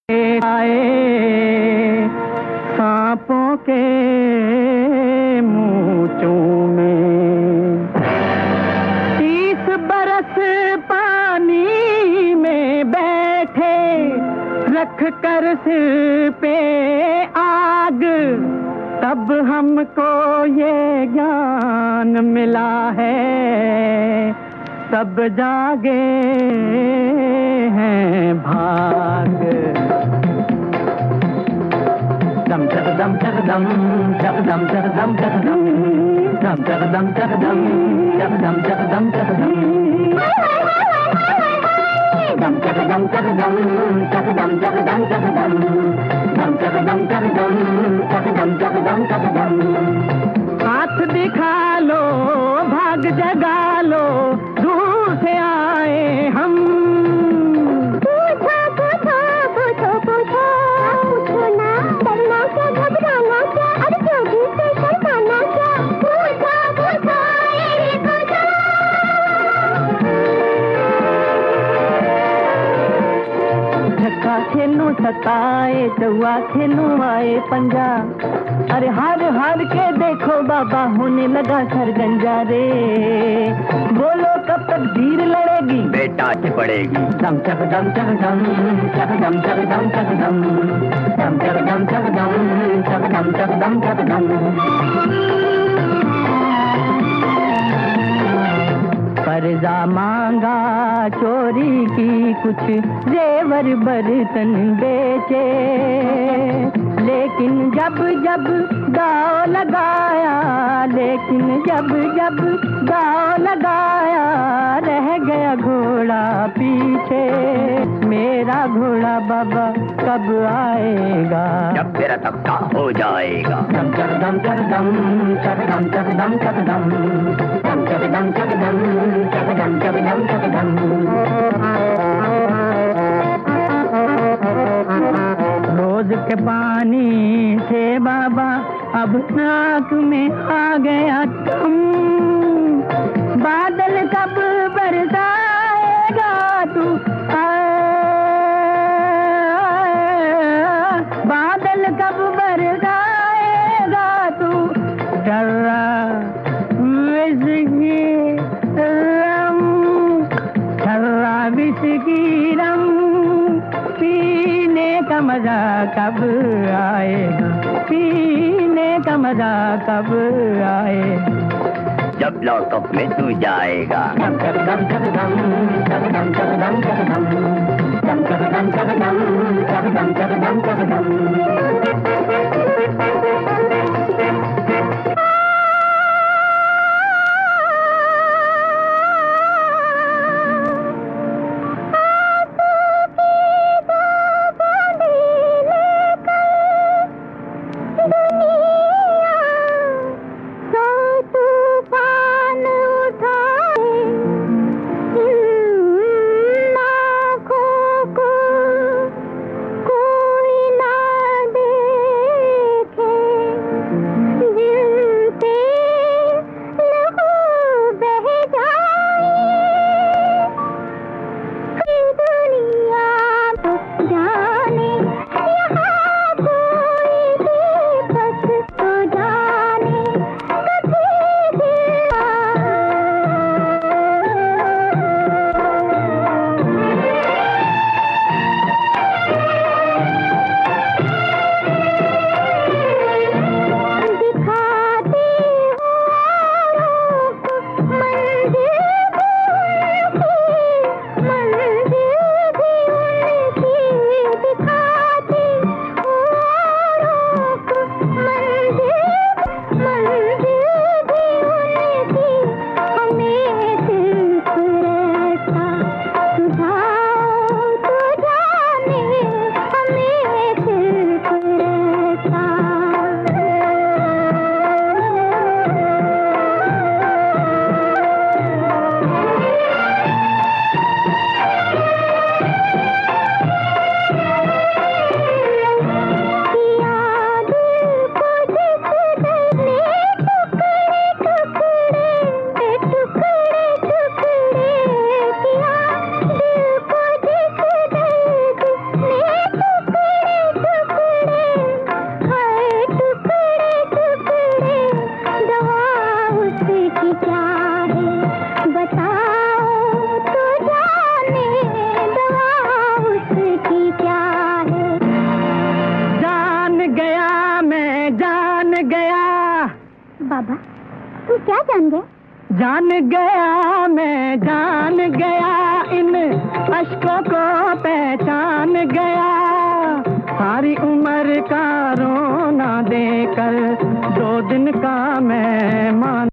आए सांपों के मूंचों में 30 बरस पानी में बैठे रख कर सिर पे आग, तब हमको ये ज्ञान मिला है सब जागे हैं भाग। दम चक दम चक दम चक दम चक दम चक दम दम चक दम चक दम चक दम चक दम चक दम दम चक दम चक दम चक दम चक दम चक दम दम चक दम चक दम चक दम चक दम चक दम। हाथ दिखा लो भाग जगा लो दूर से आए हम। पूछो पूछो पूछो पूछो पूछो ना, डरना क्या घबराना क्या, अरे जोगी से शर्माना क्या, पूछो पूछो ये पूछो। छक्का खेलूं सताए चौवा खेलूं आए पंजा, अरे हार हार के देखो बाबा होने लगा सरगंजा रे। बोलो कब तक धीर लड़ेगी बेटा से पड़ेगी। दम चक दम चक दम चक दम चक दम चक दम दम चक दम चक दम चक दम चक दम चक दम। कर्जा मांगा चोरी की कुछ जेवर बर्तन बेचे, लेकिन जब जब दाव लगाया, लेकिन जब जब दाव लगाया रह गया घोड़ा पीछे। मेरा घोड़ा बाबा कब आएगा, जब तेरा तख्ता हो जाएगा। दम चक दम चक दम चक दम चक दम चक दम दम चक दम चक दम चक दम चक दम चक दम। रोज के पानी से बाबा अब नाक में आ गया तुम। बादल कब बरसाएगा तू, बादल कब बरसाएगा तू। डर्रा विस्की रम, डर्रा विस्की रम, पीने का मजा कब आएगा, पीने का मजा कब आए, जब लॉकअप में तू जाएगा। दम चक दम चक दम चक दम चक दम चक दम दम चक दम चक दम चक दम चक दम चक दम। मैं जान गया। बाबा तू क्या जान गए? जान गया मैं जान गया, इन अश्कों को पहचान गया। सारी उम्र का रोना देकर 2 दिन का मैं मान